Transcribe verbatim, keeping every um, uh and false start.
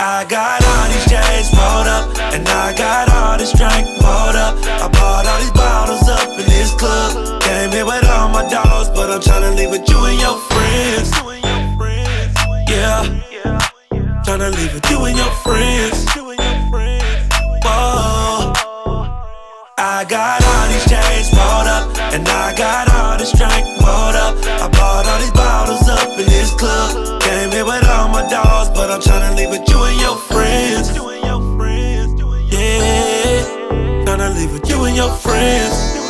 I got all these chains rolled up, and I got all this drink rolled up. I bought all these bottles up in this club. Came here with all my dogs, but I'm tryna leave with you and your friends. Yeah, tryna leave with you and your friends. Whoa, I got all these chains rolled up, and I got all this drink rolled up. I bought all these bottles up in this club. Came here with all my dogs, but I'm tryna leave with you and your friends. Yeah, tryna leave with you and your friends.